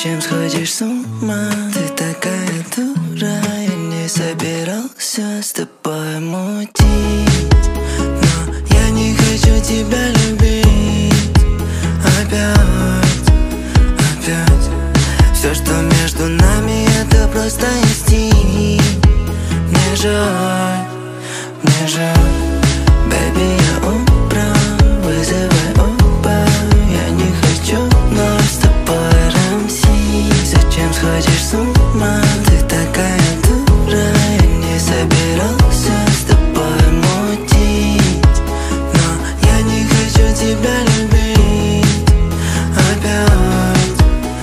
Зачем сходишь с ума? Ты такая дура. Я не собирался с тобой мутить, но я не хочу тебя любить. Опять. Все, что между нами, это просто инстинкт. Мне жаль. Baby, я убрал, вызывай Uber. Я не хочу вновь с тобой рамсить. Зачем сходишь с ума? Ты такая дура. Я не собирался с тобой мутить, но я не хочу тебя любить. Опять.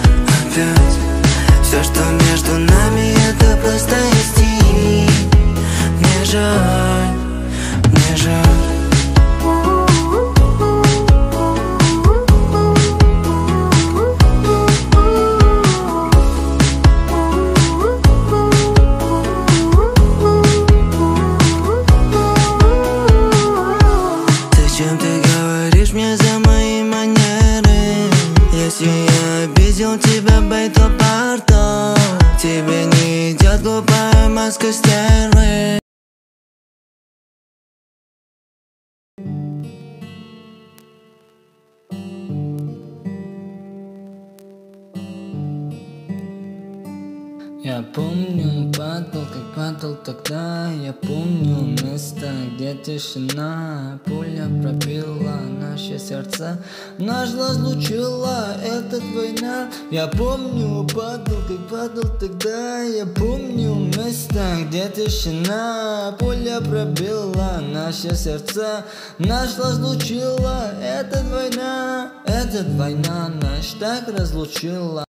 Все, что между нами, это просто инстинкт. Мне жаль. Зачем ты говоришь мне за мои манеры? Если я обидел тебя, бей, то пардон. Тебе не идет глупая маска стервы. Я помню, падал, как падал тогда. Я помню место, где тишина. Пуля пробила наши сердца, нас разлучила эта война. Я помню, падал, как падал тогда. Я помню место, где тишина. Пуля пробила наши сердца, нас разлучила эта война. Эта война нас так разлучила.